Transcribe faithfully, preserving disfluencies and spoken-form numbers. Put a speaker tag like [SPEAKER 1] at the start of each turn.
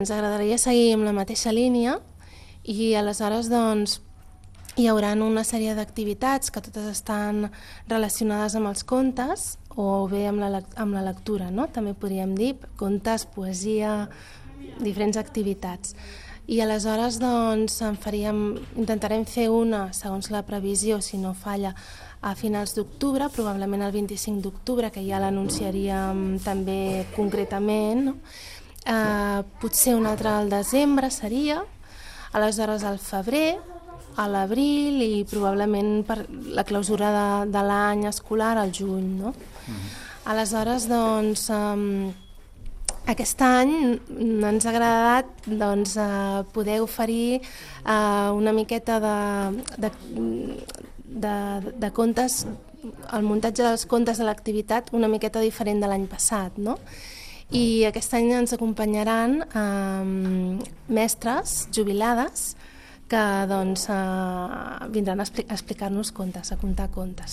[SPEAKER 1] Ens agradaria seguir amb la mateixa línia i aleshores doncs, hi haurà una sèrie d'activitats que totes estan relacionades amb els contes o bé amb la, amb la lectura, no? També podríem dir contes, poesia, diferents activitats. I aleshores doncs, en faríem, intentarem fer una, segons la previsió, si no falla, a finals d'octubre, probablement el vint-i-cinc d'octubre, que ja l'anunciaríem també concretament, no? Eh, potser una altra al desembre seria, aleshores al febrer, a l'abril i probablement per la clausura de, de l'any escolar al juny, no? Mm-hmm. Aleshores, doncs, eh, aquest any ens ha agradat doncs, eh, poder oferir eh, una miqueta de, de, de, de contes, el muntatge dels contes de l'activitat una miqueta diferent de l'any passat, no? I aquest any ens acompanyaran eh, mestres jubilades que doncs, eh, vindran a explicar-nos contes, a contar contes.